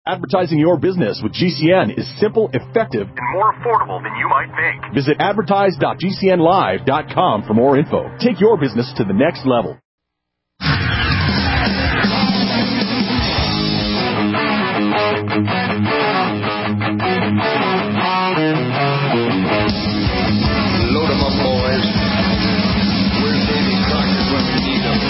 Advertising your business with GCN is simple, effective, and more affordable than you might think. Visit advertise.gcnlive.com for more info. Take your business to the next level. Load 'em up, boys. Where's Davy Crockett when we need him?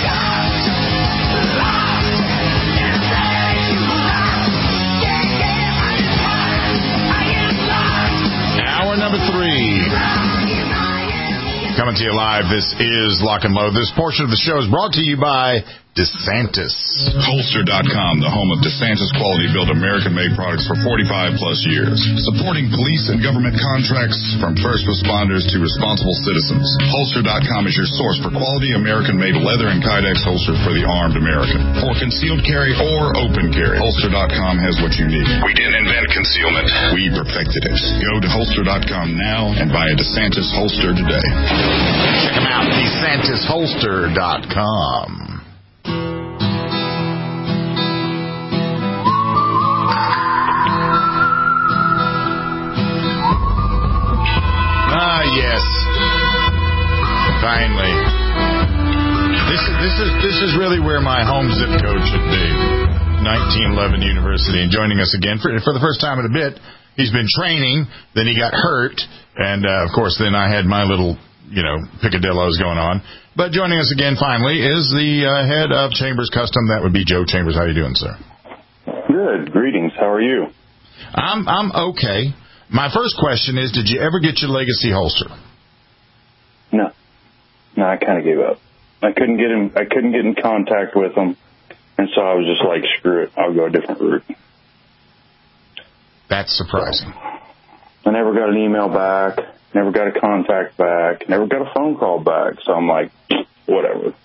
Hour number 3. Coming to you live, this is Lock and Load. This portion of the show is brought to you by DeSantis. Holster.com, the home of DeSantis quality-built American-made products for 45-plus years. Supporting police and government contracts from first responders to responsible citizens. Holster.com is your source for quality American-made leather and Kydex holsters for the armed American. For concealed carry or open carry, Holster.com has what you need. We didn't invent concealment. We perfected it. Go to Holster.com now and buy a DeSantis holster today. Check them out, DeSantisHolster.com. Yes. Finally. This is really where my home zip code should be. 1911 University. And joining us again for the first time in a bit. He's been training, then he got hurt, and of course then I had my little, picadillos going on. But joining us again finally is the head of Chambers Custom. That would be Joe Chambers. How are you doing, sir? Good. Greetings. How are you? I'm okay. My first question is, did you ever get your Legacy holster? No, I kind of gave up. I couldn't get in contact with them, and so I was just like, screw it, I'll go a different route. That's surprising. I never got an email back, never got a contact back, never got a phone call back, so I'm like, whatever.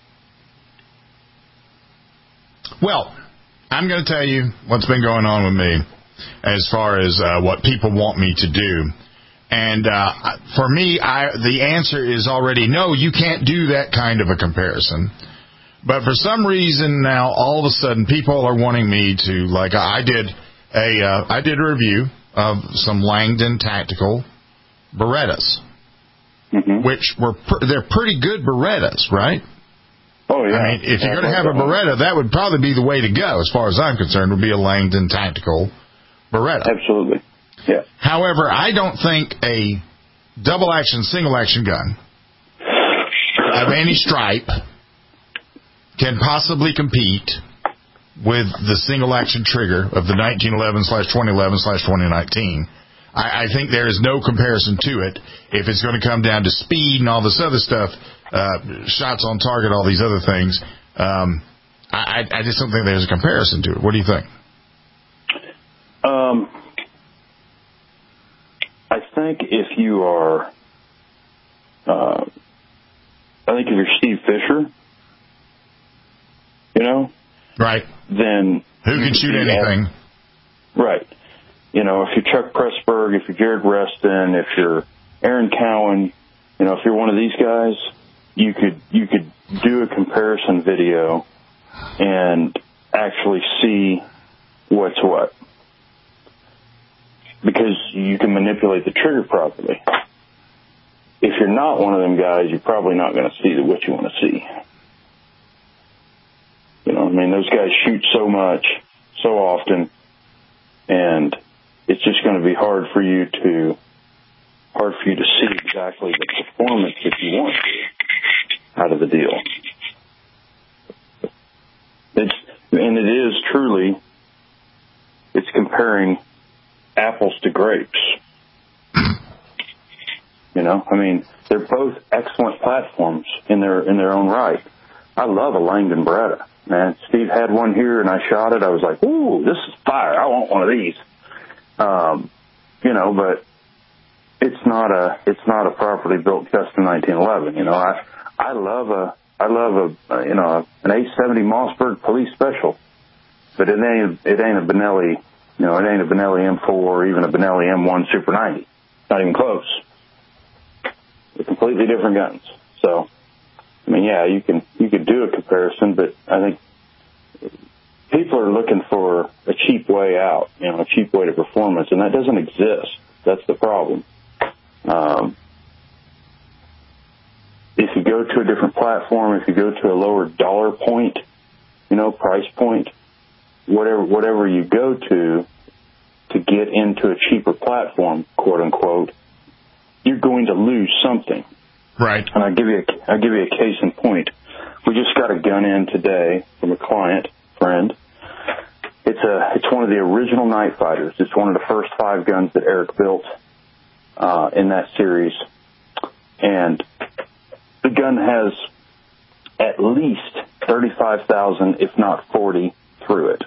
Well, I'm going to tell you what's been going on with me as far as what people want me to do. And for me, the answer is already no, you can't do that kind of a comparison. But for some reason now, all of a sudden, people are wanting me to, like I did a review of some Langdon Tactical Berettas, which they're pretty good Berettas, right? Oh, yeah. I mean, if you're going to have a Beretta, that would probably be the way to go, as far as I'm concerned, would be a Langdon Tactical Beretta. Absolutely. Yeah. However, I don't think a double-action, single-action gun of any stripe can possibly compete with the single-action trigger of the 1911/2011/2019. I think there is no comparison to it. If it's going to come down to speed and all this other stuff, shots on target, all these other things, I just don't think there's a comparison to it. What do you think? I think if you are, if you're Steve Fisher, right, then who can shoot anything? Right. If you're Chuck Pressburg, if you're Jared Reston, if you're Aaron Cowan, if you're one of these guys, you could do a comparison video and actually see what's what. Because you can manipulate the trigger properly. If you're not one of them guys, you're probably not going to see what you want to see. Those guys shoot so much, so often, and it's just going to be hard for you to see exactly the performance that you want out of the deal. It is truly, it's comparing apples to grapes. They're both excellent platforms in their own right. I love a Langdon Beretta. Man, Steve had one here and I shot it. I was like, ooh, this is fire. I want one of these. But it's not a properly built custom 1911. I love an A70 Mossberg Police Special, but it ain't a Benelli. It ain't a Benelli M4 or even a Benelli M1 Super 90. Not even close. They're completely different guns. So, you could do a comparison, but I think people are looking for a cheap way out, a cheap way to performance, and that doesn't exist. That's the problem. If you go to a different platform, if you go to a lower dollar point, price point, whatever you go to get into a cheaper platform, quote unquote, you're going to lose something. Right. And I'll give you a case in point. We just got a gun in today from a friend. It's one of the original Night Fighters. It's one of the first 5 guns that Eric built in that series. And the gun has at least 35,000, if not 40, through it.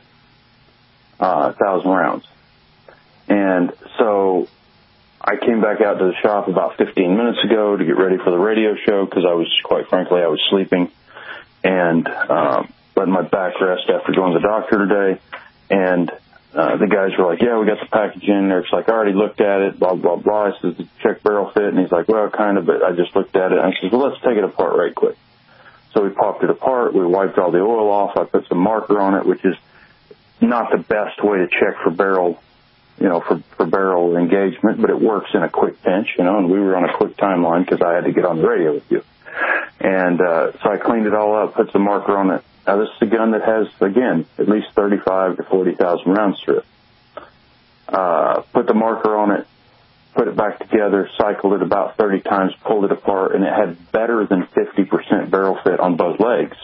1,000 rounds. And so I came back out to the shop about 15 minutes ago to get ready for the radio show because I was sleeping and letting my back rest after going to the doctor today. And the guys were like, yeah, we got the package in there. It's like, I already looked at it, blah, blah, blah. I says, check barrel fit. And he's like, well, kind of, but I just looked at it. And I says, well, let's take it apart right quick. So we popped it apart. We wiped all the oil off. I put some marker on it, which is not the best way to check for barrel, for barrel engagement, but it works in a quick pinch, and we were on a quick timeline because I had to get on the radio with you. And so I cleaned it all up, put some marker on it. Now, this is a gun that has, again, at least 35 to 40,000 rounds through it. Put the marker on it, put it back together, cycled it about 30 times, pulled it apart, and it had better than 50% barrel fit on both legs.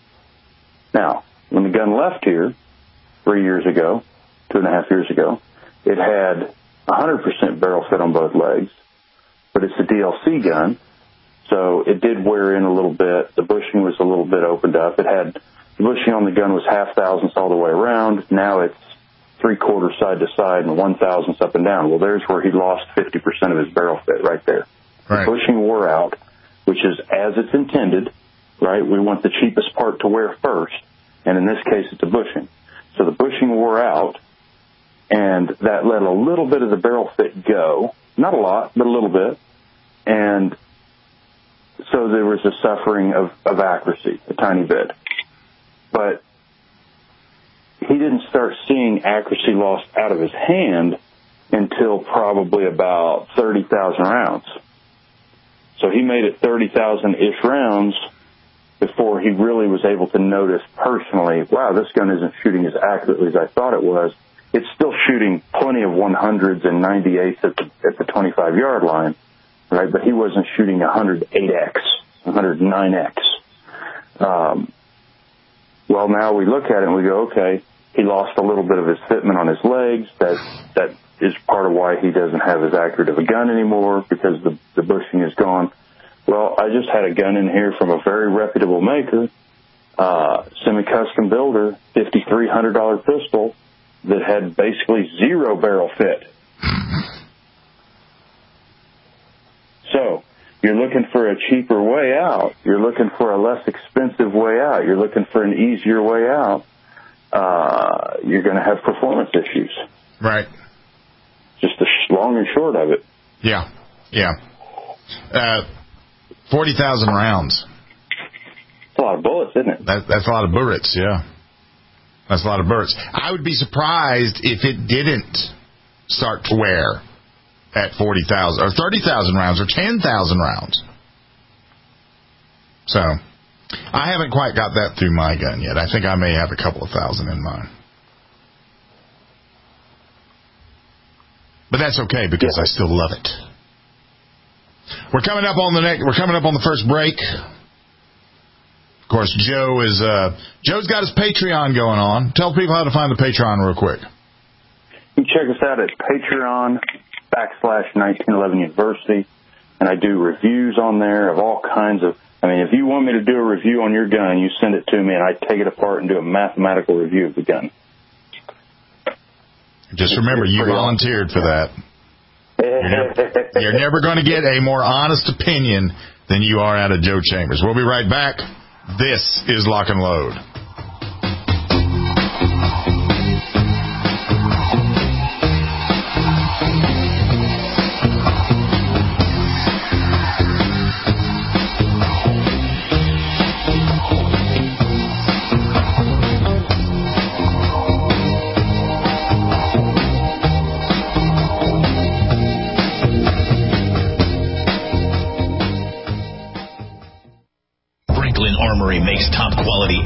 Now, when the gun left here 3 years ago, 2.5 years ago, it had 100% barrel fit on both legs, but it's a DLC gun, so it did wear in a little bit. The bushing was a little bit opened up. The bushing on the gun was 0.5 all the way around. Now it's 3/4 side to side and 1/1 up and down. Well, there's where he lost 50% of his barrel fit right there. Right. The bushing wore out, which is as it's intended, right? We want the cheapest part to wear first, and in this case, it's a bushing. So the bushing wore out, and that let a little bit of the barrel fit go. Not a lot, but a little bit. And so there was a suffering of accuracy, a tiny bit. But he didn't start seeing accuracy lost out of his hand until probably about 30,000 rounds. So he made it 30,000-ish rounds before he really was able to notice personally, wow, this gun isn't shooting as accurately as I thought it was. It's still shooting plenty of 100s and 98s at the 25-yard line, right? But he wasn't shooting 108X, 109X. Well, now we look at it and we go, okay, he lost a little bit of his fitment on his legs. That is part of why he doesn't have as accurate of a gun anymore because the bushing is gone. Well, I just had a gun in here from a very reputable maker, semi-custom builder, $5,300 pistol that had basically 0 barrel fit. So you're looking for a cheaper way out. You're looking for a less expensive way out. You're looking for an easier way out. You're going to have performance issues. Right. Just the long and short of it. Yeah. 40,000 rounds. That's a lot of bullets, isn't it? That's a lot of bullets, yeah. That's a lot of bullets. I would be surprised if it didn't start to wear at 40,000 or 30,000 rounds or 10,000 rounds. So, I haven't quite got that through my gun yet. I think I may have a couple of thousand in mine. But that's okay because I still love it. We're coming up on the first break. Of course, Joe's got his Patreon going on. Tell people how to find the Patreon real quick. You can check us out at Patreon.com/1911 University, and I do reviews on there of all kinds of. I mean, if you want me to do a review on your gun, you send it to me, and I take it apart and do a mathematical review of the gun. Just remember, you volunteered for that. You're never going to get a more honest opinion than you are out of Joe Chambers. We'll be right back. This is Lock and Load.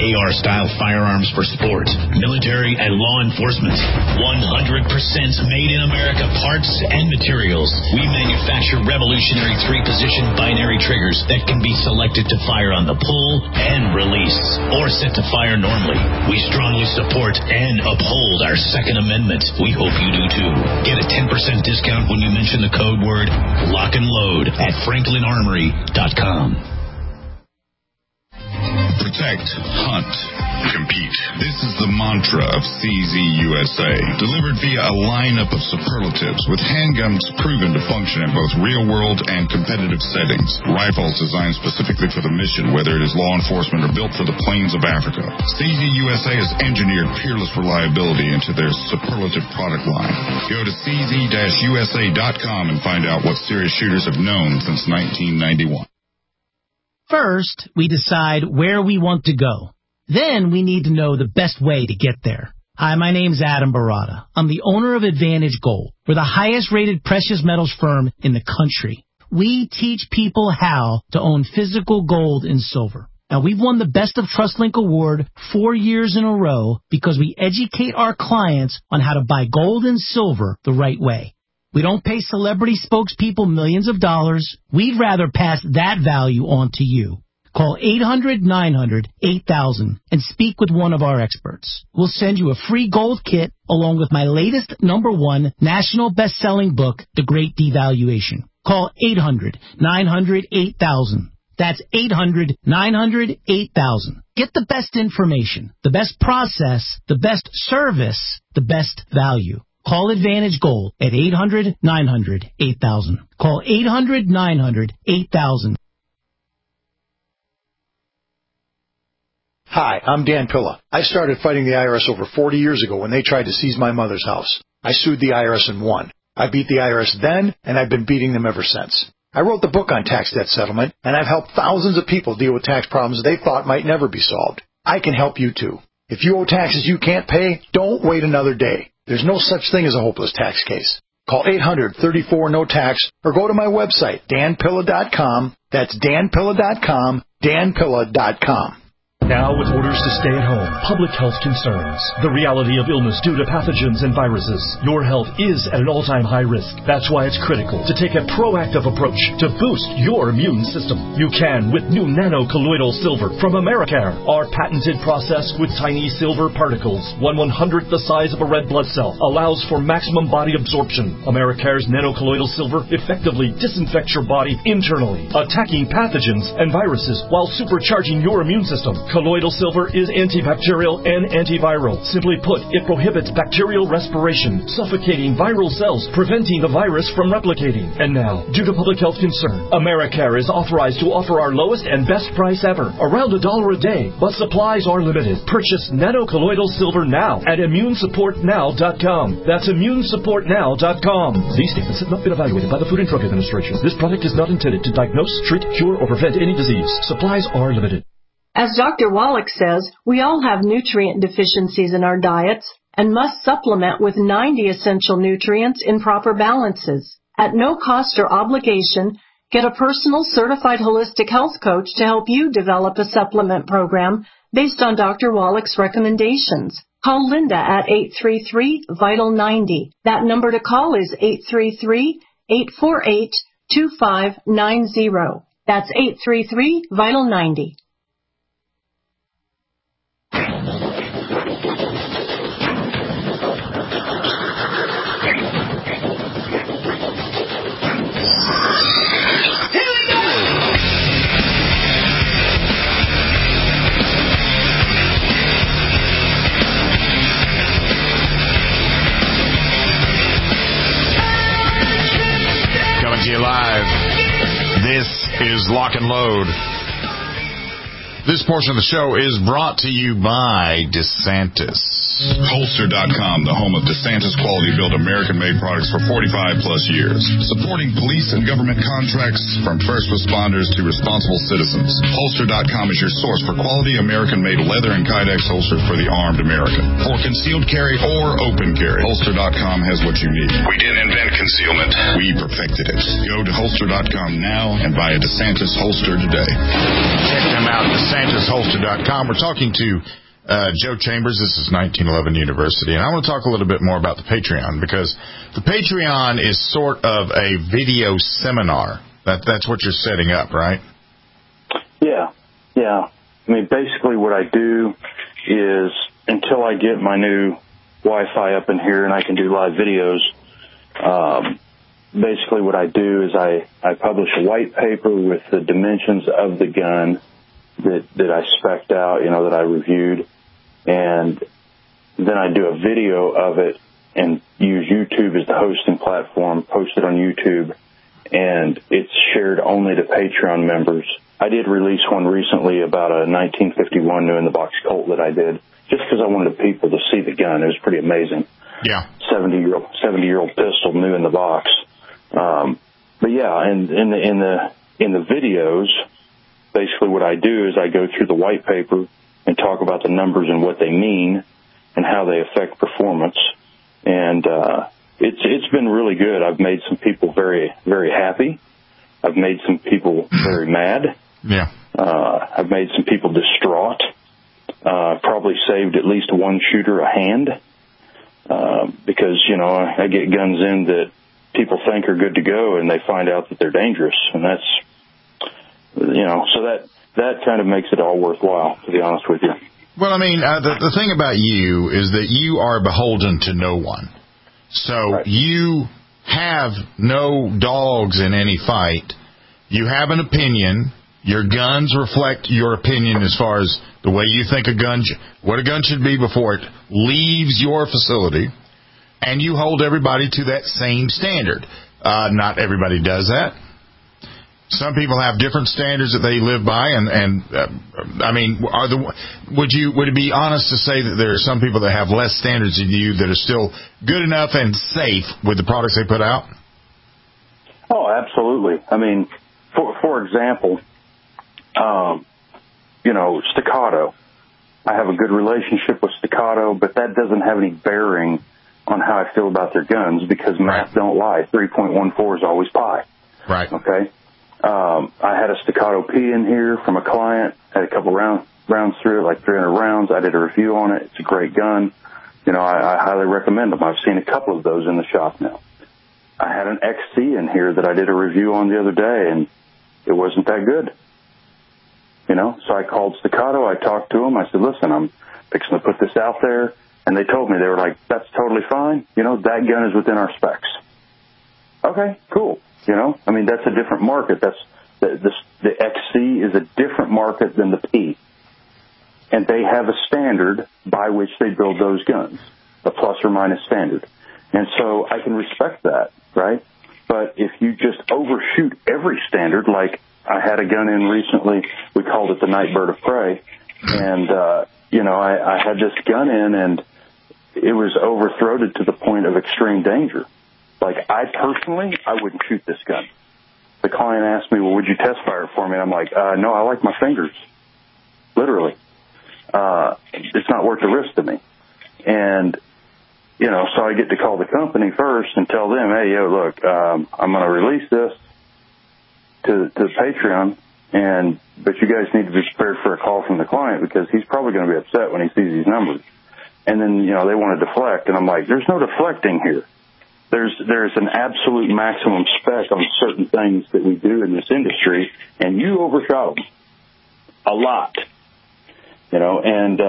AR-style firearms for sport, military, and law enforcement. 100% made in America parts and materials. We manufacture revolutionary 3-position binary triggers that can be selected to fire on the pull and release, or set to fire normally. We strongly support and uphold our Second Amendment. We hope you do too. Get a 10% discount when you mention the code word Lock and Load at FranklinArmory.com. Protect, hunt, compete. This is the mantra of CZ USA, delivered via a lineup of superlatives with handguns proven to function in both real-world and competitive settings. Rifles designed specifically for the mission, whether it is law enforcement or built for the plains of Africa. CZ USA has engineered peerless reliability into their superlative product line. Go to cz-usa.com and find out what serious shooters have known since 1991. First, we decide where we want to go. Then we need to know the best way to get there. Hi, my name's Adam Barata. I'm the owner of Advantage Gold. We're the highest-rated precious metals firm in the country. We teach people how to own physical gold and silver. Now, we've won the Best of TrustLink Award 4 years in a row because we educate our clients on how to buy gold and silver the right way. We don't pay celebrity spokespeople millions of dollars. We'd rather pass that value on to you. Call 800-900-8000 and speak with one of our experts. We'll send you a free gold kit along with my latest #1 national best-selling book, The Great Devaluation. Call 800-900-8000. That's 800-900-8000. Get the best information, the best process, the best service, the best value. Call Advantage Gold at 800-900-8000. Call 800-900-8000. Hi, I'm Dan Pilla. I started fighting the IRS over 40 years ago when they tried to seize my mother's house. I sued the IRS and won. I beat the IRS then, and I've been beating them ever since. I wrote the book on tax debt settlement, and I've helped thousands of people deal with tax problems they thought might never be solved. I can help you too. If you owe taxes you can't pay, don't wait another day. There's no such thing as a hopeless tax case. Call 800-34-NO-TAX or go to my website, danpilla.com. That's danpilla.com, danpilla.com. Now, with orders to stay at home, public health concerns, the reality of illness due to pathogens and viruses, your health is at an all-time high risk. That's why it's critical to take a proactive approach to boost your immune system. You can with new nano-colloidal silver from Americare. Our patented process with tiny silver particles, 1/100th the size of a red blood cell, allows for maximum body absorption. Americare's nano-colloidal silver effectively disinfects your body internally, attacking pathogens and viruses while supercharging your immune system. Colloidal silver is antibacterial and antiviral. Simply put, it prohibits bacterial respiration, suffocating viral cells, preventing the virus from replicating. And now, due to public health concern, Americare is authorized to offer our lowest and best price ever, around $1 a day, but supplies are limited. Purchase nano-colloidal silver now at ImmuneSupportNow.com. That's ImmuneSupportNow.com. These statements have not been evaluated by the Food and Drug Administration. This product is not intended to diagnose, treat, cure, or prevent any disease. Supplies are limited. As Dr. Wallach says, we all have nutrient deficiencies in our diets and must supplement with 90 essential nutrients in proper balances. At no cost or obligation, get a personal certified holistic health coach to help you develop a supplement program based on Dr. Wallach's recommendations. Call Linda at 833-VITAL-90. That number to call is 833-848-2590. That's 833-VITAL-90. Coming to you live. This is Lock and Load. This portion of the show is brought to you by DeSantis. Holster.com, the home of DeSantis quality-built American-made products for 45-plus years. Supporting police and government contracts from first responders to responsible citizens. Holster.com is your source for quality American-made leather and Kydex holsters for the armed American. For concealed carry or open carry, Holster.com has what you need. We didn't invent concealment. We perfected it. Go to Holster.com now and buy a DeSantis holster today. Check them out, DeSantisHolster.com. We're talking to Joe Chambers. This is 1911 University, and I want to talk a little bit more about the Patreon, because the Patreon is sort of a video seminar. That's what you're setting up, right? Yeah. I mean, basically what I do is, until I get my new Wi-Fi up in here and I can do live videos, basically what I do is I publish a white paper with the dimensions of the gun that I spec'd out, that I reviewed, and then I do a video of it and use YouTube as the hosting platform, post it on YouTube, and it's shared only to Patreon members. I did release one recently about a 1951 new-in-the-box Colt that I did, just because I wanted people to see the gun. It was pretty amazing. Yeah. 70-year-old pistol, new in the box. But yeah, and in the videos, basically what I do is I go through the white paper and talk about the numbers and what they mean and how they affect performance. And it's been really good. I've made some people very, very happy. I've made some people very mad. Yeah. I've made some people distraught. Probably saved at least one shooter a hand. Because, I get guns in that people think are good to go and they find out that they're dangerous. And that's, so that kind of makes it all worthwhile, to be honest with you. Well, I mean, the thing about you is that you are beholden to no one. So right. You have no dogs in any fight. You have an opinion. Your guns reflect your opinion as far as the way you think what a gun should be before it leaves your facility, and you hold everybody to that same standard. Not everybody does that. Some people have different standards that they live by, and I mean, would it be honest to say that there are some people that have less standards than you that are still good enough and safe with the products they put out? Oh, absolutely. I mean, for example, Staccato. I have a good relationship with Staccato, but that doesn't have any bearing on how I feel about their guns, because math don't lie. 3.14 is always pi. Right. Okay. I had a Staccato P in here from a client, had a couple rounds through it, like 300 rounds. I did a review on it. It's a great gun. I highly recommend them. I've seen a couple of those in the shop now. I had an XC in here that I did a review on the other day, and it wasn't that good. So I called Staccato. I talked to them. I said, listen, I'm fixing to put this out there. And they told me, they were like, that's totally fine. That gun is within our specs. Okay, cool. I mean, that's a different market. The XC is a different market than the P. And they have a standard by which they build those guns, a plus or minus standard. And so I can respect that, right? But if you just overshoot every standard, like I had a gun in recently, we called it the Nightbird of Prey, and, I had this gun in, and it was overthroated to the point of extreme danger. Like, I wouldn't shoot this gun. The client asked me, well, would you test fire it for me? And I'm like, no, I like my fingers. Literally. It's not worth the risk to me. And, so I get to call the company first and tell them, hey, look, I'm going to release this to Patreon, but you guys need to be prepared for a call from the client, because he's probably going to be upset when he sees these numbers. And then, they want to deflect. And I'm like, there's no deflecting here. There's an absolute maximum spec on certain things that we do in this industry, and you overshot them a lot. And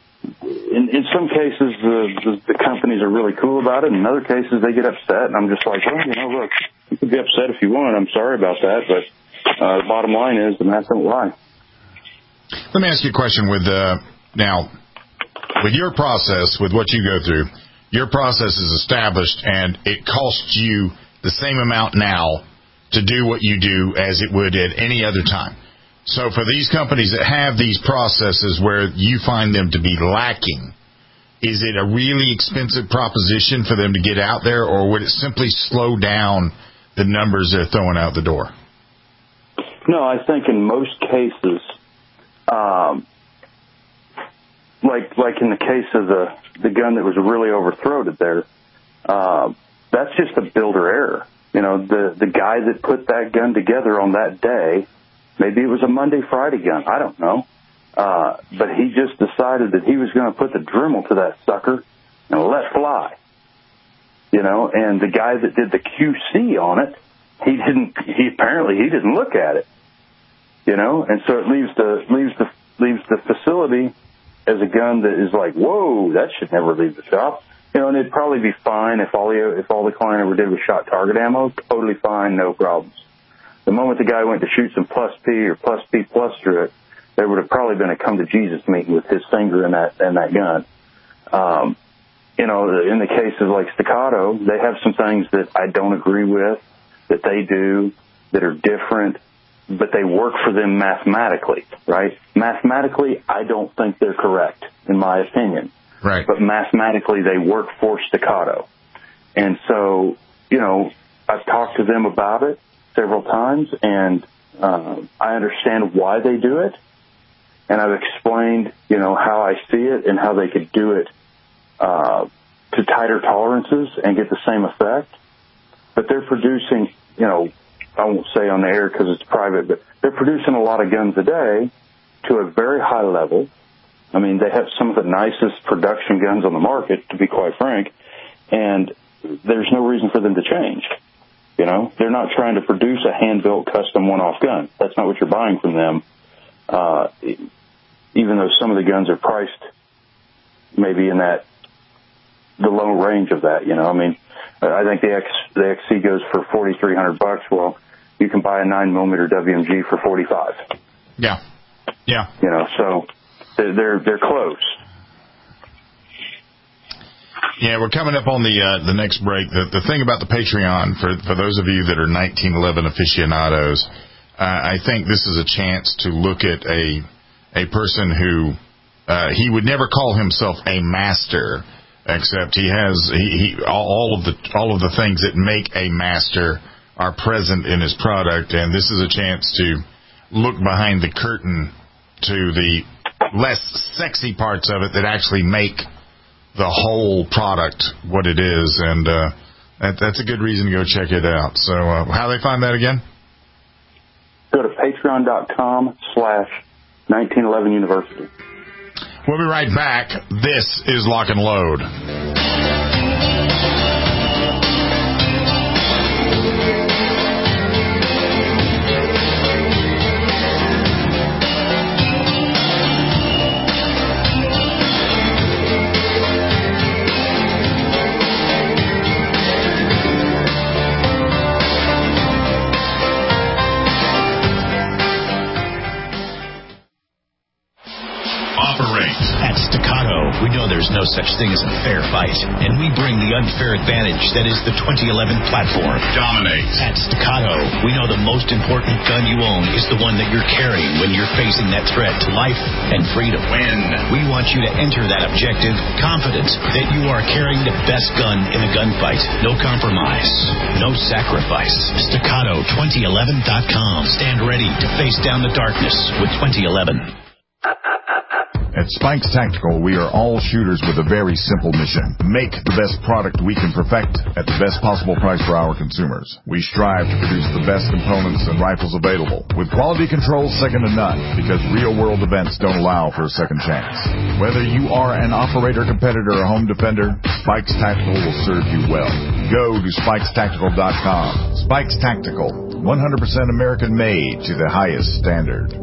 in some cases, the companies are really cool about it. In other cases, they get upset, and I'm just like, well, look, you can be upset if you want. I'm sorry about that, but the bottom line is the math don't lie. Let me ask you a question with your process, with what you go through. Your process is established, and it costs you the same amount now to do what you do as it would at any other time. So for these companies that have these processes where you find them to be lacking, is it a really expensive proposition for them to get out there, or would it simply slow down the numbers they're throwing out the door? No, I think in most cases, like in the case of the gun that was really overthroated there, that's just a builder error. The guy that put that gun together on that day, maybe it was a Monday, Friday gun, I don't know. But he just decided that he was going to put the Dremel to that sucker and let fly. And the guy that did the QC on it, he apparently didn't look at it. And so it leaves the facility as a gun that is like, whoa, that should never leave the shop. And it'd probably be fine if all the client ever did was shot target ammo, totally fine, no problems. The moment the guy went to shoot some plus P or plus P plus through it, there would have probably been a come to Jesus meeting with his finger in that gun. In the cases like Staccato, they have some things that I don't agree with that they do that are different, but they work for them mathematically, right? Mathematically, I don't think they're correct, in my opinion. Right. But mathematically, they work for Staccato. And so, I've talked to them about it several times, and I understand why they do it. And I've explained, how I see it and how they could do it to tighter tolerances and get the same effect. But they're producing, I won't say on the air because it's private, but they're producing a lot of guns a day to a very high level. I mean, they have some of the nicest production guns on the market, to be quite frank, and there's no reason for them to change. They're not trying to produce a hand-built custom one-off gun. That's not what you're buying from them. Even though some of the guns are priced maybe in the low range of that, I mean, I think the XC goes for $4,300. Well, you can buy a 9mm WMG for $45. Yeah. So they're close. Yeah, we're coming up on the next break. The thing about the Patreon, for those of you that are 1911 aficionados, I think this is a chance to look at a person who he would never call himself a master, except he has all of the things that make a master are present in his product, and this is a chance to look behind the curtain to the less sexy parts of it that actually make the whole product what it is, and that's a good reason to go check it out. So how do they find that again? Go to patreon.com/1911university. We'll be right back. This is Lock and Load. At Staccato, we know there's no such thing as a fair fight, and we bring the unfair advantage that is the 2011 platform. Dominate. At Staccato, we know the most important gun you own is the one that you're carrying when you're facing that threat to life and freedom. Win. We want you to enter that objective confident that you are carrying the best gun in a gunfight. No compromise. No sacrifice. Staccato2011.com. Stand ready to face down the darkness with 2011. At Spikes Tactical, we are all shooters with a very simple mission. Make the best product we can perfect at the best possible price for our consumers. We strive to produce the best components and rifles available, with quality control second to none, because real-world events don't allow for a second chance. Whether you are an operator, competitor, or home defender, Spikes Tactical will serve you well. Go to SpikesTactical.com. Spikes Tactical, 100% American-made to the highest standard.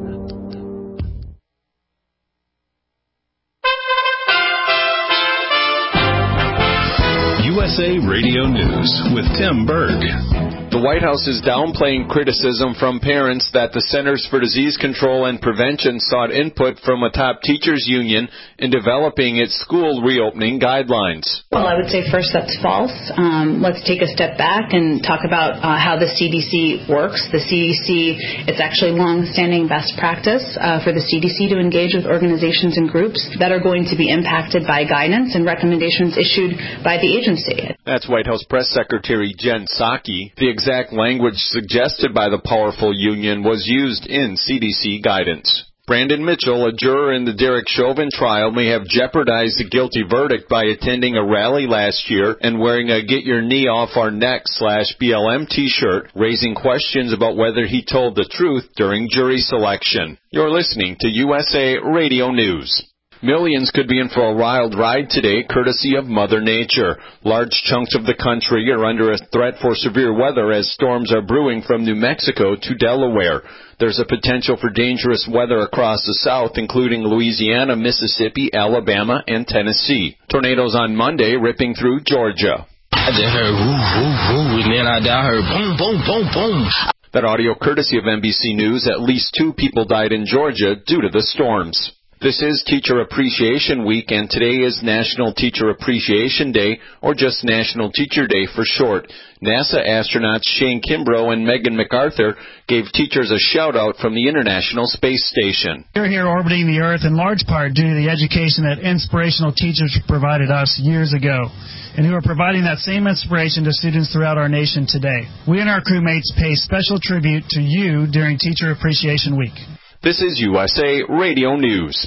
USA Radio News with Tim Berg. The White House is downplaying criticism from parents that the Centers for Disease Control and Prevention sought input from a top teachers union in developing its school reopening guidelines. Well, I would say first that's false. Let's take a step back and talk about how the CDC works. The CDC, it's actually long-standing best practice for the CDC to engage with organizations and groups that are going to be impacted by guidance and recommendations issued by the agency. That's White House Press Secretary Jen Psaki. The exact language suggested by the powerful union was used in CDC guidance. Brandon Mitchell, a juror in the Derek Chauvin trial, may have jeopardized the guilty verdict by attending a rally last year and wearing a Get Your Knee Off Our Neck /BLM t-shirt, raising questions about whether he told the truth during jury selection. You're listening to USA Radio News. Millions could be in for a wild ride today, courtesy of Mother Nature. Large chunks of the country are under a threat for severe weather as storms are brewing from New Mexico to Delaware. There's a potential for dangerous weather across the South, including Louisiana, Mississippi, Alabama, and Tennessee. Tornadoes on Monday ripping through Georgia. I just heard woo, woo, woo, and then I heard boom, boom, boom, boom. That audio courtesy of NBC News. At least 2 people died in Georgia due to the storms. This is Teacher Appreciation Week, and today is National Teacher Appreciation Day, or just National Teacher Day for short. NASA astronauts Shane Kimbrough and Megan MacArthur gave teachers a shout-out from the International Space Station. We're here orbiting the Earth in large part due to the education that inspirational teachers provided us years ago, and who are providing that same inspiration to students throughout our nation today. We and our crewmates pay special tribute to you during Teacher Appreciation Week. This is USA Radio News.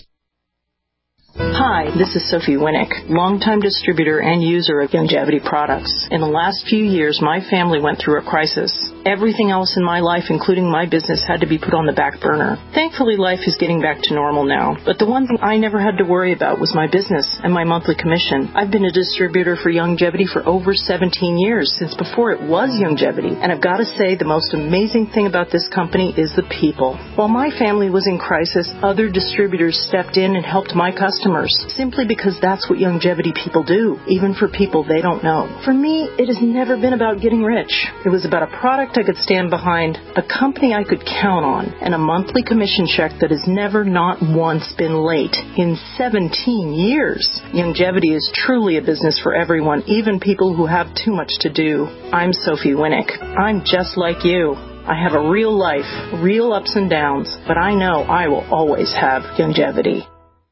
Hi, this is Sophie Winnick, longtime distributor and user of Youngevity products. In the last few years, my family went through a crisis. Everything else in my life, including my business, had to be put on the back burner. Thankfully, life is getting back to normal now. But the one thing I never had to worry about was my business and my monthly commission. I've been a distributor for Youngevity for over 17 years, since before it was Youngevity. And I've got to say, the most amazing thing about this company is the people. While my family was in crisis, other distributors stepped in and helped my customers, simply because that's what Youngevity people do, even for people they don't know. For me, it has never been about getting rich. It was about a product I could stand behind, a company I could count on, and a monthly commission check that has never not once been late in 17 years. Youngevity is truly a business for everyone, even people who have too much to do. I'm Sophie Winnick. I'm just like you. I have a real life, real ups and downs, but I know I will always have Youngevity.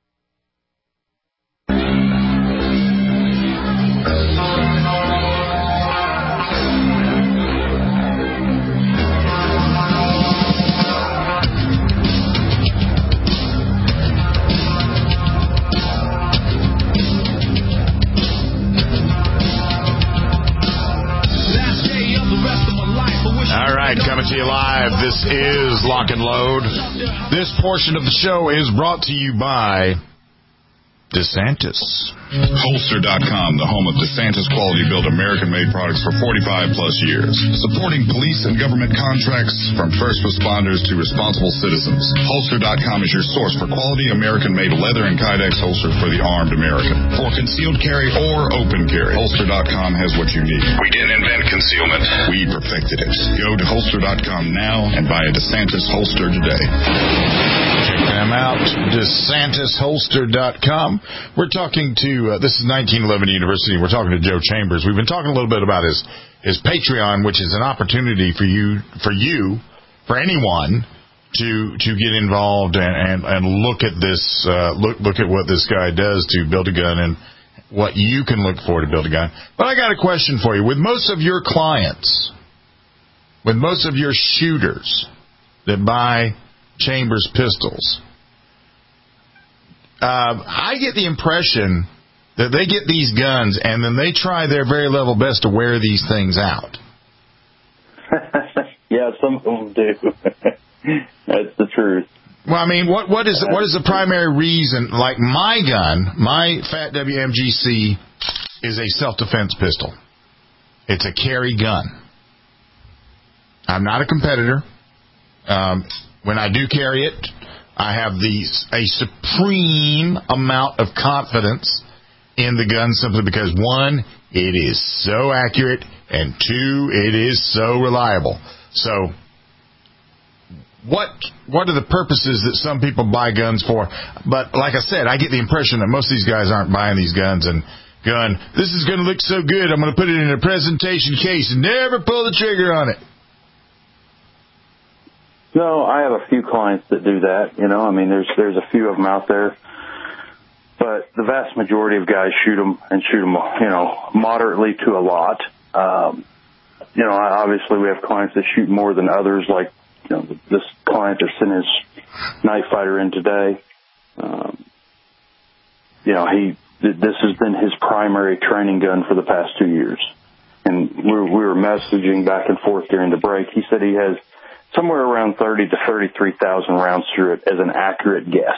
Coming to you live. This is Lock and Load. This portion of the show is brought to you by DeSantis. Holster.com, the home of DeSantis quality-built American-made products for 45-plus years. Supporting police and government contracts from first responders to responsible citizens. Holster.com is your source for quality American-made leather and Kydex holsters for the armed American. For concealed carry or open carry, Holster.com has what you need. We didn't invent concealment. We perfected it. Go to Holster.com now and buy a DeSantis holster today. Check them out, DeSantisHolster.com. We're talking to, this is 1911 University, we're talking to Joe Chambers. We've been talking a little bit about his Patreon, which is an opportunity for anyone to get involved and look at this, look at what this guy does to build a gun and what you can look for to build a gun. But I got a question for you. With most of your clients, with most of your shooters that buy Chambers pistols, I get the impression that they get these guns and then they try their very level best to wear these things out. Yeah, some of them do. That's the truth. Well, I mean, what is the primary reason? Like my gun, my Fat WMGC is a self-defense pistol. It's a carry gun. I'm not a competitor. When I do carry it, I have a supreme amount of confidence in the gun simply because, one, it is so accurate, and 2, it is so reliable. So what are the purposes that some people buy guns for? But like I said, I get the impression that most of these guys aren't buying these guns and going, this is going to look so good, I'm going to put it in a presentation case and never pull the trigger on it. No, I have a few clients that do that. You know, I mean, there's a few of them out there, but the vast majority of guys shoot them, you know, moderately to a lot. You know, obviously we have clients that shoot more than others. Like, you know, this client that sent his Night Fighter in today. You know, this has been his primary training gun for the past 2 years, and we were messaging back and forth during the break. He said he has somewhere around 30 to 33,000 rounds through it as an accurate guess.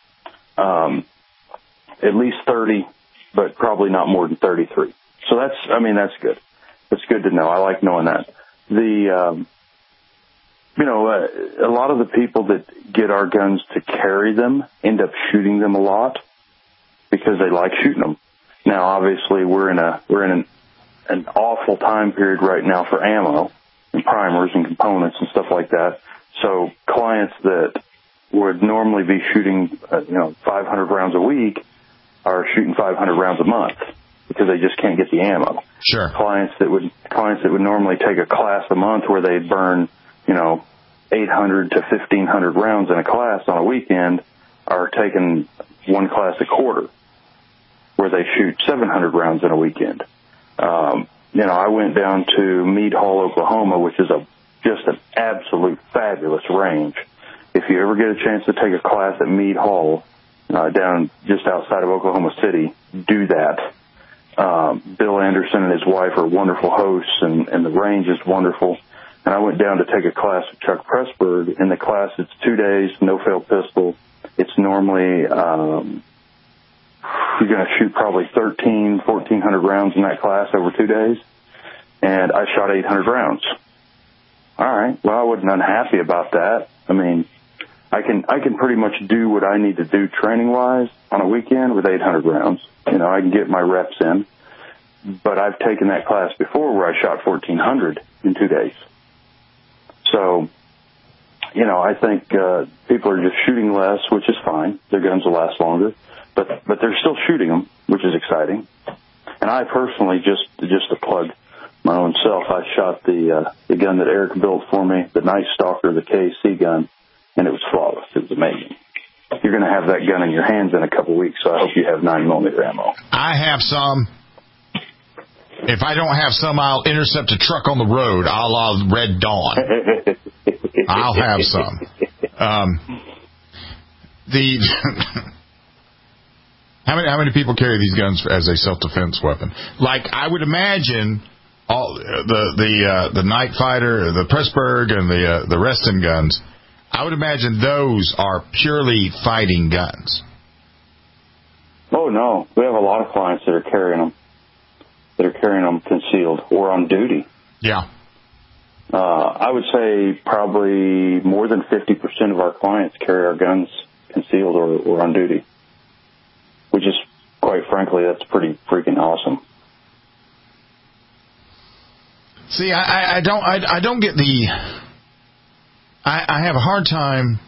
At least 30, but probably not more than 33. So that's good. It's good to know. I like knowing that. You know, a lot of the people that get our guns to carry them end up shooting them a lot because they like shooting them. Now, obviously, we're in an awful time period right now for ammo and primers and components and stuff like that. So clients that would normally be shooting, 500 rounds a week are shooting 500 rounds a month because they just can't get the ammo. Sure. Clients that would normally take a class a month where they'd burn, 800 to 1,500 rounds in a class on a weekend are taking one class a quarter where they shoot 700 rounds in a weekend. I went down to Meade Hall, Oklahoma, which is just an absolute fabulous range. If you ever get a chance to take a class at Meade Hall, down just outside of Oklahoma City, do that. Bill Anderson and his wife are wonderful hosts, and the range is wonderful. And I went down to take a class with Chuck Pressburg. In the class, it's 2 days, no-fail pistol. It's normally, you're going to shoot probably 1,400 rounds in that class over 2 days. And I shot 800 rounds. All right. Well, I wasn't unhappy about that. I mean, I can pretty much do what I need to do training-wise on a weekend with 800 rounds. I can get my reps in. But I've taken that class before where I shot 1,400 in 2 days. So, I think people are just shooting less, which is fine. Their guns will last longer. But they're still shooting them, which is exciting. And I personally, just to plug my own self, I shot the gun that Eric built for me, the Night Stalker, the KC gun, and it was flawless. It was amazing. You're going to have that gun in your hands in a couple of weeks, so I hope you have 9mm ammo. I have some. If I don't have some, I'll intercept a truck on the road, a la Red Dawn. I'll have some. How many people carry these guns as a self-defense weapon? Like, I would imagine all the Night Fighter, the Pressburg, and the Reston guns, I would imagine those are purely fighting guns. Oh, no. We have a lot of clients that are carrying them concealed or on duty. Yeah. I would say probably more than 50% of our clients carry our guns concealed or on duty, which is, quite frankly, that's pretty freaking awesome. See, I don't get I have a hard time.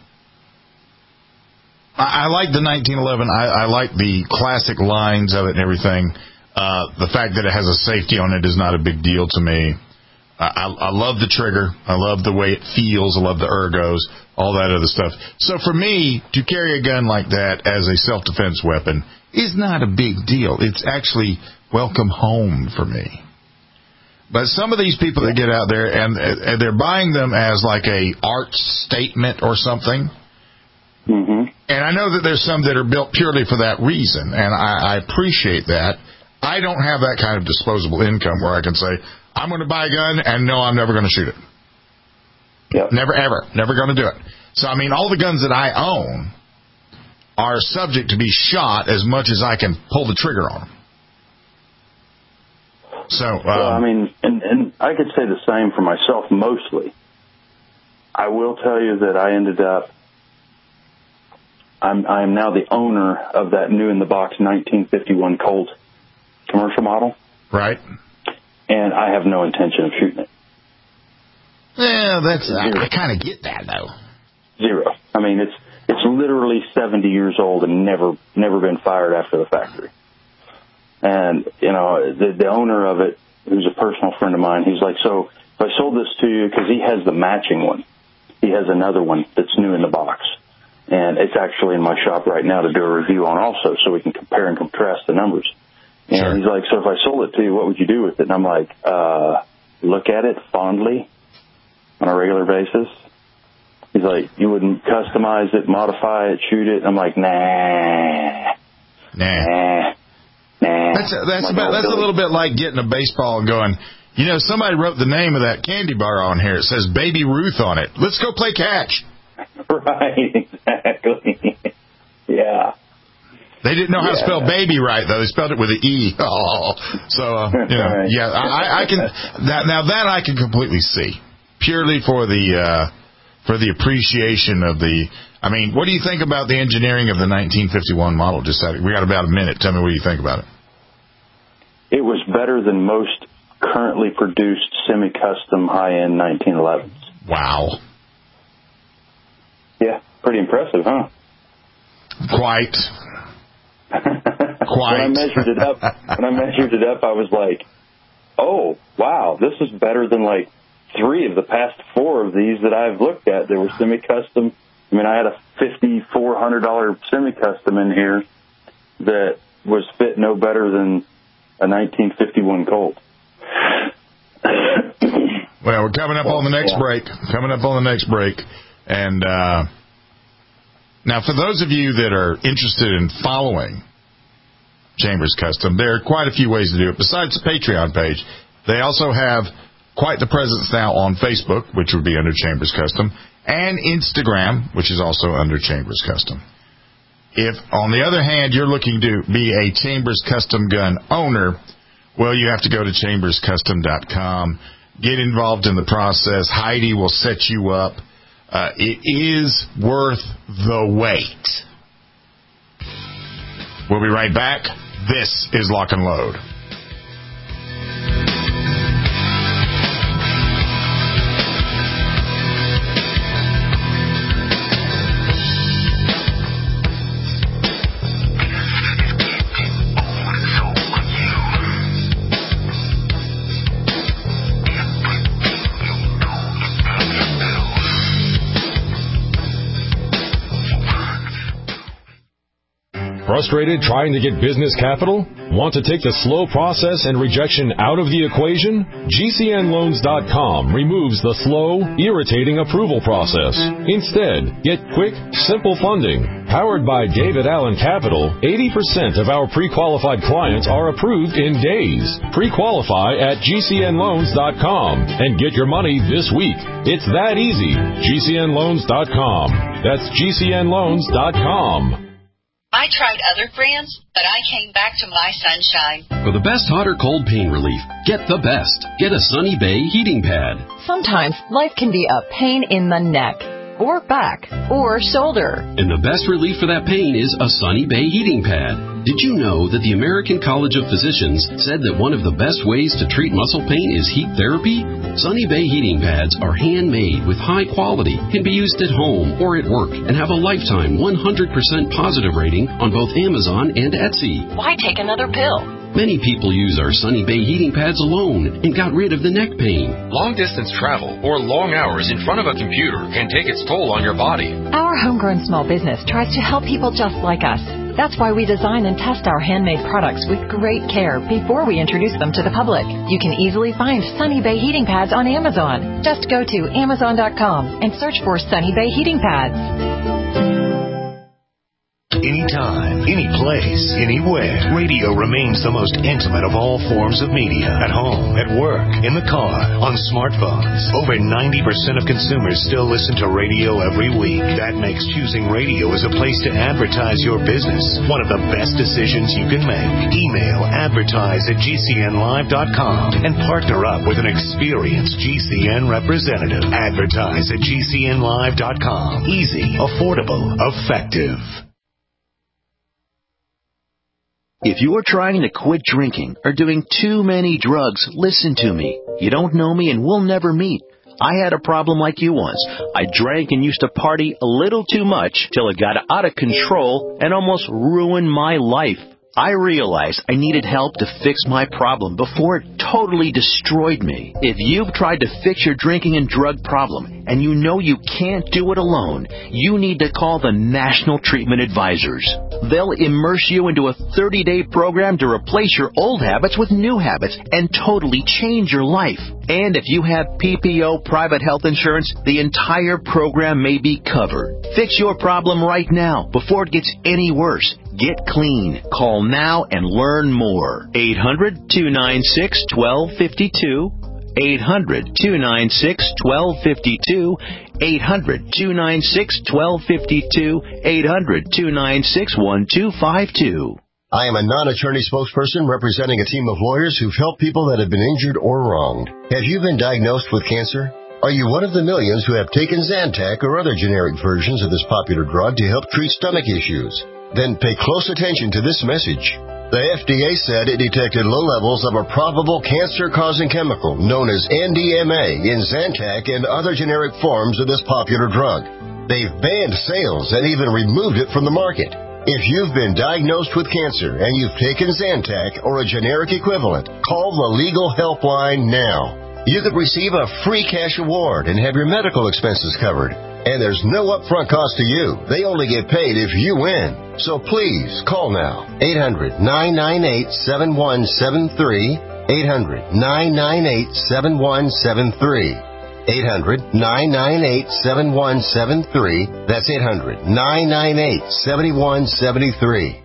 I like the 1911. I like the classic lines of it and everything. The fact that it has a safety on it is not a big deal to me. I love the trigger. I love the way it feels. I love the ergos, all that other stuff. So for me, to carry a gun like that as a self-defense weapon is not a big deal. It's actually welcome home for me. But some of these people that get out there and they're buying them as like a art statement or something. Mm-hmm. And I know that there's some that are built purely for that reason, and I appreciate that. I don't have that kind of disposable income where I can say, I'm going to buy a gun and no, I'm never going to shoot it. Yep. Never, ever. Never going to do it. So, I mean, all the guns that I own are subject to be shot as much as I can pull the trigger on them. So, well, I mean, and I could say the same for myself mostly. I will tell you that I ended up, I am now the owner of that new in the box 1951 Colt commercial model. Right. And I have no intention of shooting it. Yeah, I kind of get that, though. Zero. I mean, it's literally 70 years old and never been fired after the factory. And, you know, the owner of it, who's a personal friend of mine, he's like, so if I sold this to you, because he has the matching one. He has another one that's new in the box. And it's actually in my shop right now to do a review on also, so we can compare and contrast the numbers. And sure. He's like, so if I sold it to you, what would you do with it? And I'm like, look at it fondly on a regular basis. He's like, you wouldn't customize it, modify it, shoot it? And I'm like, nah. That's a little bit like getting a baseball and going, you know, somebody wrote the name of that candy bar on here. It says Baby Ruth on it. Let's go play catch. Right, exactly. Yeah. They didn't know how to spell baby right, though. They spelled it with an E. Oh. So, you know, right. Yeah, I can, that I can completely see. Purely for the appreciation of the, I mean, what do you think about the engineering of the 1951 model? We got about a minute. Tell me what you think about it. It was better than most currently produced semi-custom high-end 1911s. Wow. Yeah, pretty impressive, huh? Quite. When I measured it up, I was like, oh, wow, this is better than like 3 of the past 4 of these that I've looked at. They were semi-custom. I mean, I had a $5,400 semi-custom in here that was fit no better than a 1951 Colt. Well, we're coming up on the next break. And now, for those of you that are interested in following Chambers Custom, there are quite a few ways to do it. Besides the Patreon page, they also have quite the presence now on Facebook, which would be under Chambers Custom, and Instagram, which is also under Chambers Custom. If, on the other hand, you're looking to be a Chambers Custom gun owner, well, you have to go to chamberscustom.com. Get involved in the process. Heidi will set you up. It is worth the wait. We'll be right back. This is Lock and Load. Frustrated trying to get business capital? Want to take the slow process and rejection out of the equation? GCNloans.com removes the slow, irritating approval process. Instead, get quick, simple funding. Powered by David Allen Capital, 80% of our pre-qualified clients are approved in days. Pre-qualify at GCNloans.com and get your money this week. It's that easy. GCNloans.com. That's GCNloans.com. I tried other brands, but I came back to my Sunshine. For the best hot or cold pain relief, get the best. Get a Sunny Bay heating pad. Sometimes life can be a pain in the neck, or back, or shoulder. And the best relief for that pain is a Sunny Bay heating pad. Did you know that the American College of Physicians said that one of the best ways to treat muscle pain is heat therapy? Sunny Bay heating pads are handmade with high quality, can be used at home or at work, and have a lifetime 100% positive rating on both Amazon and Etsy. Why take another pill? Many people use our Sunny Bay heating pads alone and got rid of the neck pain. Long-distance travel or long hours in front of a computer can take its toll on your body. Our homegrown small business tries to help people just like us. That's why we design and test our handmade products with great care before we introduce them to the public. You can easily find Sunny Bay heating pads on Amazon. Just go to Amazon.com and search for Sunny Bay heating pads. Anytime, any place, anywhere. Radio remains the most intimate of all forms of media. At home, at work, in the car, on smartphones. Over 90% of consumers still listen to radio every week. That makes choosing radio as a place to advertise your business one of the best decisions you can make. Email advertise@gcnlive.com and partner up with an experienced GCN representative. Advertise at gcnlive.com. Easy, affordable, effective. If you're trying to quit drinking or doing too many drugs, listen to me. You don't know me and we'll never meet. I had a problem like you once. I drank and used to party a little too much till it got out of control and almost ruined my life. I realized I needed help to fix my problem before it totally destroyed me. If you've tried to fix your drinking and drug problem and you know you can't do it alone, you need to call the National Treatment Advisors. They'll immerse you into a 30-day program to replace your old habits with new habits and totally change your life. And if you have PPO private health insurance, the entire program may be covered. Fix your problem right now before it gets any worse. Get clean. Call now and learn more. 800-296-1252. 800-296-1252. 800-296-1252. 800-296-1252. I am a non-attorney spokesperson representing a team of lawyers who've helped people that have been injured or wronged. Have you been diagnosed with cancer? Are you one of the millions who have taken Zantac or other generic versions of this popular drug to help treat stomach issues? Then pay close attention to this message. The FDA said it detected low levels of a probable cancer-causing chemical known as NDMA in Zantac and other generic forms of this popular drug. They've banned sales and even removed it from the market. If you've been diagnosed with cancer and you've taken Zantac or a generic equivalent, call the legal helpline now. You could receive a free cash award and have your medical expenses covered. And there's no upfront cost to you. They only get paid if you win. So please, call now. 800-998-7173. 800-998-7173. 800-998-7173. That's 800-998-7173.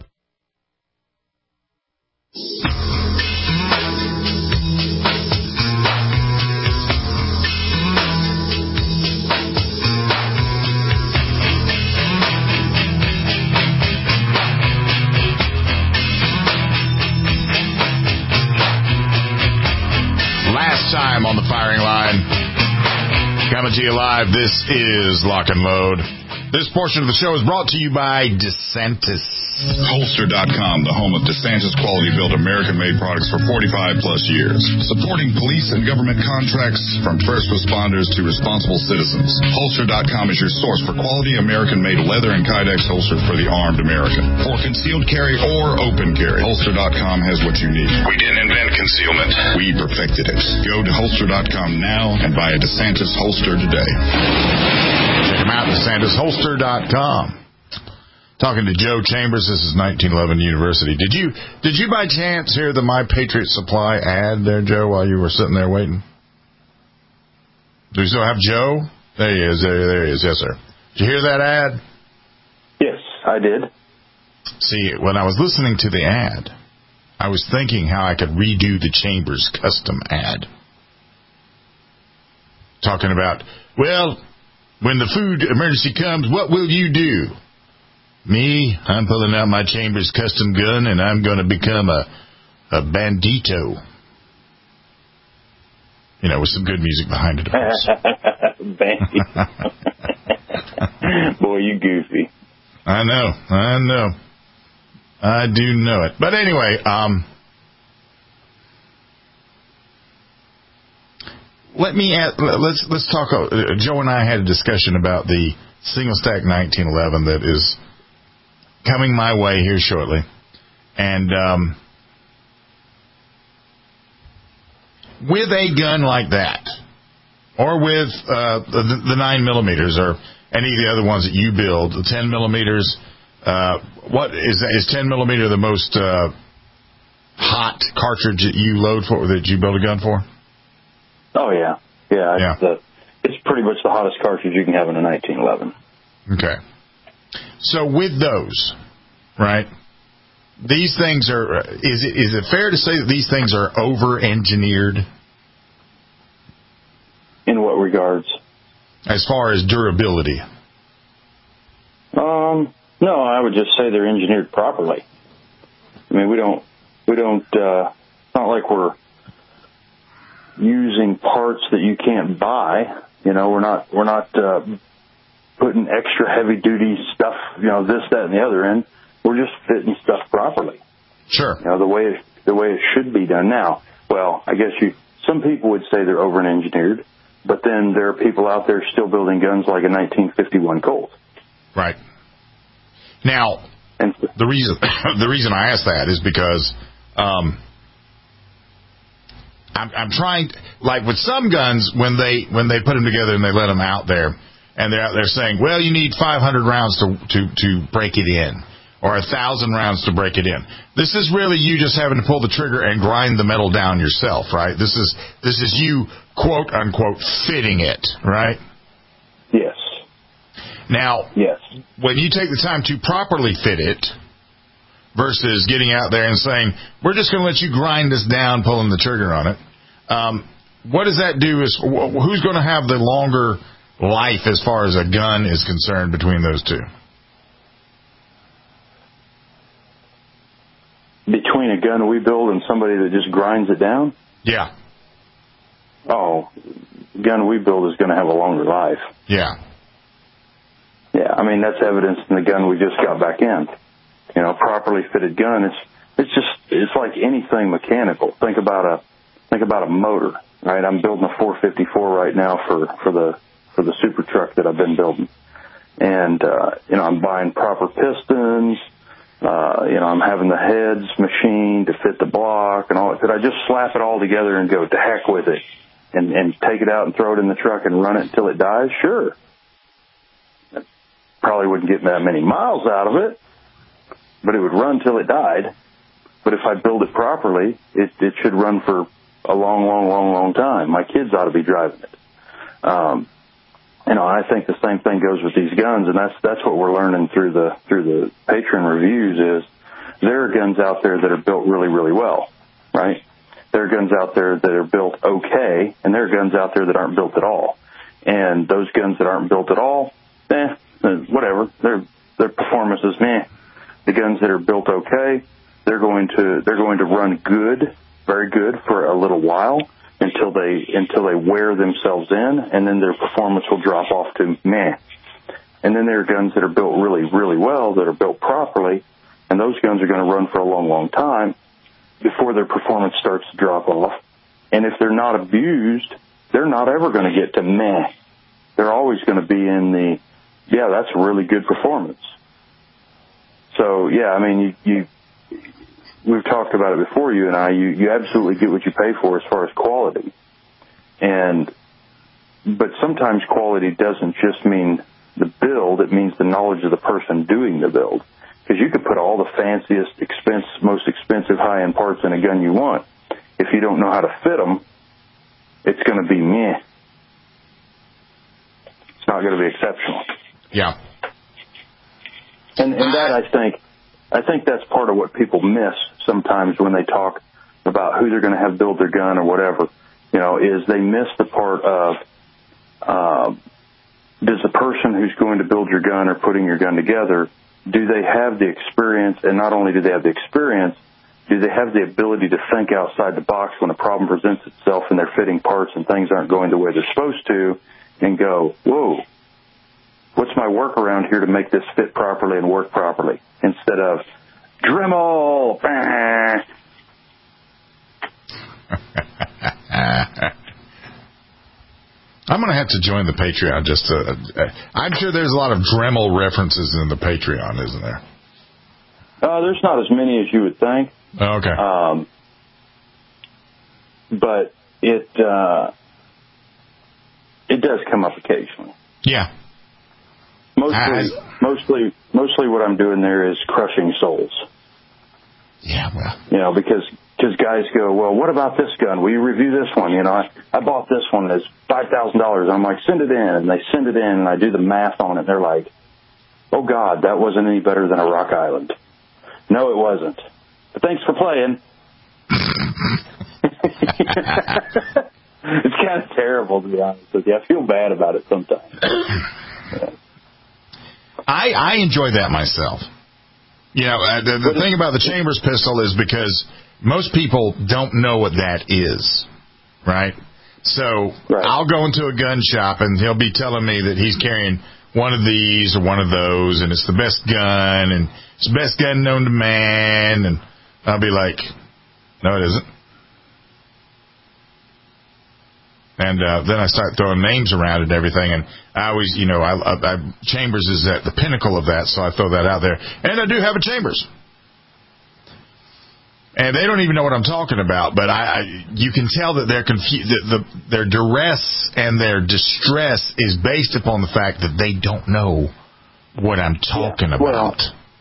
Time on the firing line. Coming to you live, this is Lock and Load. This portion of the show is brought to you by DeSantis. Holster.com, the home of DeSantis quality-built American-made products for 45-plus years. Supporting police and government contracts from first responders to responsible citizens. Holster.com is your source for quality American-made leather and Kydex holsters for the armed American. For concealed carry or open carry, Holster.com has what you need. We didn't invent concealment. We perfected it. Go to Holster.com now and buy a DeSantis holster today. Check them out, DeSantisHolster.com. Talking to Joe Chambers, this is 1911 University. Did you by chance hear the My Patriot Supply ad there, Joe, while you were sitting there waiting? Do we still have Joe? There he is. There he is. Yes, sir. Did you hear that ad? Yes, I did. See, when I was listening to the ad, I was thinking how I could redo the Chambers custom ad. Talking about, well, when the food emergency comes, what will you do? Me, I'm pulling out my Chambers custom gun, and I'm going to become a bandito. You know, with some good music behind it, of course. Bandito. Boy, you goofy. I know. I do know it. But anyway, let's talk. Joe and I had a discussion about the single stack 1911 that is coming my way here shortly, and with a gun like that, or with the 9mm, or any of the other ones that you build, the 10mm. What is 10mm the most hot cartridge that you load for, that you build a gun for? Oh yeah. It's pretty much the hottest cartridge you can have in a 1911. Okay. So with those, right, these things are, is it fair to say that these things are over-engineered? In what regards? As far as durability. No, I would just say they're engineered properly. I mean, we don't, it's not like we're using parts that you can't buy. You know, we're not putting extra heavy duty stuff, this, that, and the other in. We're just fitting stuff properly. Sure. You know, the way it should be done now. Well, I guess some people would say they're over-engineered, but then there are people out there still building guns like a 1951 Colt. Right. Now, the reason I ask that is because I'm trying, like with some guns, when they put them together and they let them out there, and they're out there saying, well, you need 500 rounds to break it in, or 1,000 rounds to break it in. This is really you just having to pull the trigger and grind the metal down yourself, right? This is you, quote unquote, fitting it, right? Yes. Now, yes. When you take the time to properly fit it versus getting out there and saying, we're just going to let you grind this down, pulling the trigger on it, what does that do? Who's going to have the longer life as far as a gun is concerned between those two? Between a gun we build and somebody that just grinds it down? Yeah. Oh, the gun we build is going to have a longer life. Yeah. Yeah, I mean, that's evidence in the gun we just got back in. You know, properly fitted gun, it's like anything mechanical. Think about a motor, right? I'm building a 454 right now for the super truck that I've been building. And, you know, I'm buying proper pistons, you know, I'm having the heads machined to fit the block and all. Could I just slap it all together and go to heck with it and take it out and throw it in the truck and run it until it dies? Sure. Probably wouldn't get that many miles out of it, but it would run till it died. But if I build it properly, it should run for a long time. My kids ought to be driving it. You know, I think the same thing goes with these guns, and that's what we're learning through the Patreon reviews is there are guns out there that are built really, really well, right? There are guns out there that are built okay, and there are guns out there that aren't built at all. And those guns that aren't built at all, whatever. Their performance is meh. The guns that are built okay, they're going to run good, very good for a little while until they wear themselves in, and then their performance will drop off to meh. And then there are guns that are built really, really well, that are built properly, and those guns are going to run for a long time before their performance starts to drop off. And if they're not abused, they're not ever going to get to meh. They're always going to be in the, yeah, that's really good performance. So, yeah, I mean, we've talked about it before, you and I. You absolutely get what you pay for as far as quality. But sometimes quality doesn't just mean the build. It means the knowledge of the person doing the build. Because you could put all the fanciest, most expensive high-end parts in a gun you want. If you don't know how to fit them, it's going to be meh. It's not going to be exceptional. Yeah. And that I think that's part of what people miss sometimes when they talk about who they're going to have build their gun or whatever, you know, is they miss the part of, does the person who's going to build your gun or putting your gun together, do they have the experience? And not only do they have the experience, do they have the ability to think outside the box when a problem presents itself and they're fitting parts and things aren't going the way they're supposed to, and go, whoa, what's my workaround here to make this fit properly and work properly? Instead of, Dremel! I'm going to have to join the Patreon just to... I'm sure there's a lot of Dremel references in the Patreon, isn't there? There's not as many as you would think. Oh, okay. But it does come up occasionally. Yeah. Mostly what I'm doing there is crushing souls. Yeah, well. You know, because guys go, well, what about this gun? Will you review this one? You know, I bought this one. It's $5,000. I'm like, send it in. And they send it in, and I do the math on it. They're like, oh, God, that wasn't any better than a Rock Island. No, it wasn't. But thanks for playing. It's kind of terrible, to be honest with you. I feel bad about it sometimes. Yeah. I enjoy that myself. You know, the thing about the Chambers pistol is because most people don't know what that is, right? So I'll go into a gun shop and he'll be telling me that he's carrying one of these or one of those, and it's the best gun, and it's the best gun known to man, and I'll be like, no, it isn't. And then I start throwing names around and everything, and I always, Chambers is at the pinnacle of that, so I throw that out there. And I do have a Chambers. And they don't even know what I'm talking about, but you can tell that they're confused. Their duress and their distress is based upon the fact that they don't know what I'm talking about.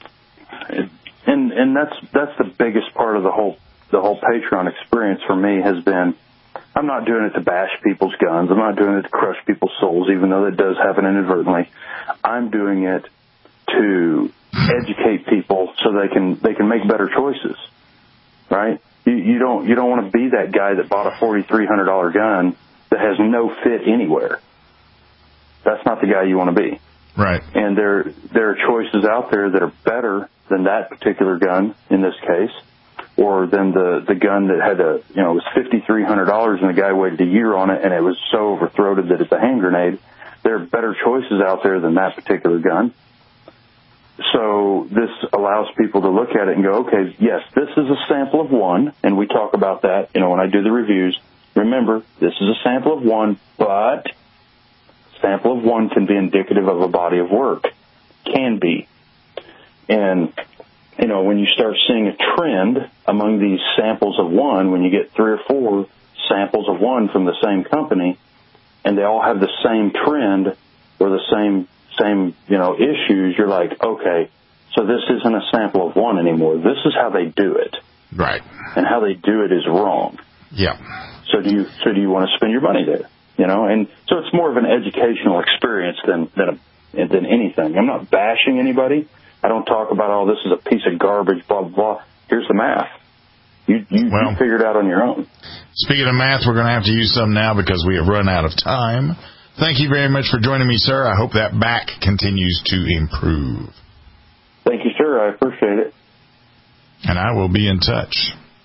And that's the biggest part of the whole Patreon experience for me has been, I'm not doing it to bash people's guns. I'm not doing it to crush people's souls, even though that does happen inadvertently. I'm doing it to educate people so they can make better choices. Right? You don't want to be that guy that bought a $4,300 gun that has no fit anywhere. That's not the guy you want to be. Right. And there are choices out there that are better than that particular gun in this case, or than the gun that had it was $5,300 and the guy waited a year on it and it was so overthroated that it's a hand grenade. There are better choices out there than that particular gun. So this allows people to look at it and go, okay, yes, this is a sample of one, and we talk about that, when I do the reviews. Remember, this is a sample of one, but sample of one can be indicative of a body of work. Can be. And, when you start seeing a trend among these samples of one, when you get 3 or 4 samples of one from the same company, and they all have the same trend or the same issues, you're like, okay, so this isn't a sample of one anymore. This is how they do it. Right. And how they do it is wrong. Yeah. So do you want to spend your money there? And so it's more of an educational experience than anything. I'm not bashing anybody. I don't talk about, oh, this is a piece of garbage, blah, blah, blah. Here's the math. You figure it out on your own. Speaking of math, we're going to have to use some now because we have run out of time. Thank you very much for joining me, sir. I hope that back continues to improve. Thank you, sir. I appreciate it. And I will be in touch.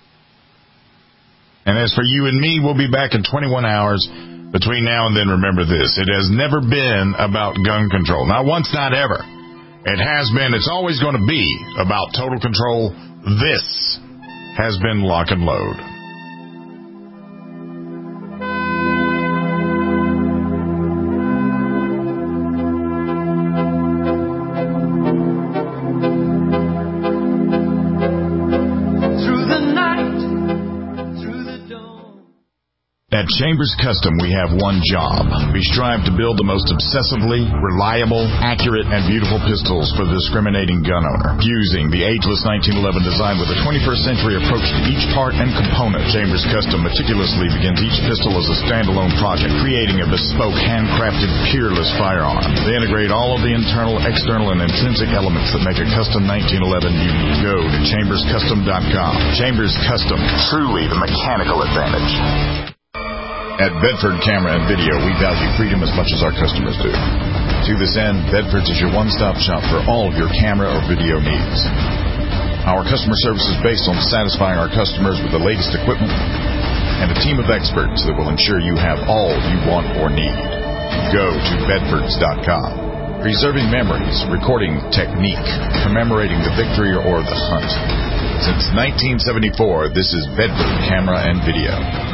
And as for you and me, we'll be back in 21 hours. Between now and then, remember this. It has never been about gun control. Not once, not ever. It has been. It's always going to be about total control. This has been Lock and Load. At Chambers Custom, we have one job. We strive to build the most obsessively reliable, accurate, and beautiful pistols for the discriminating gun owner. Fusing the ageless 1911 design with a 21st century approach to each part and component, Chambers Custom meticulously begins each pistol as a standalone project, creating a bespoke, handcrafted, peerless firearm. They integrate all of the internal, external, and intrinsic elements that make a custom 1911 unique. Go to chamberscustom.com. Chambers Custom, truly the mechanical advantage. At Bedford Camera and Video, we value freedom as much as our customers do. To this end, Bedford's is your one-stop shop for all of your camera or video needs. Our customer service is based on satisfying our customers with the latest equipment and a team of experts that will ensure you have all you want or need. Go to bedfords.com. Preserving memories, recording technique, commemorating the victory or the hunt. Since 1974, this is Bedford Camera and Video.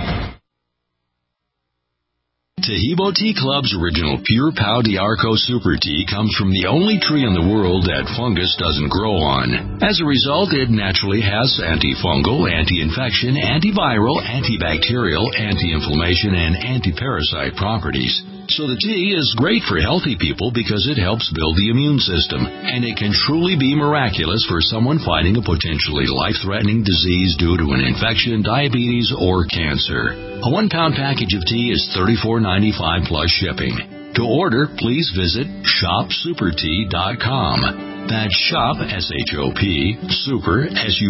Taheebo Tea Club's original Pure Pau d'Arco Super Tea comes from the only tree in the world that fungus doesn't grow on. As a result, it naturally has antifungal, anti-infection, antiviral, antibacterial, anti-inflammation, and anti-parasite properties. So the tea is great for healthy people because it helps build the immune system, and it can truly be miraculous for someone fighting a potentially life-threatening disease due to an infection, diabetes, or cancer. A 1-pound package of tea is $34.95 plus shipping. To order, please visit shopsupertea.com. That's shop, S-H-O-P, super,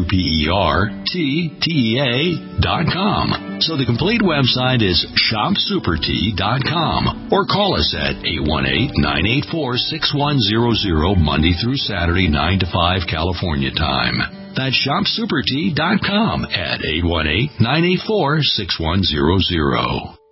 SUPERTEA.com. So the complete website is shopsupertea.com, or call us at 818-984-6100 Monday through Saturday, 9 to 5 California time. That's shopsupertea.com at 818-984-6100.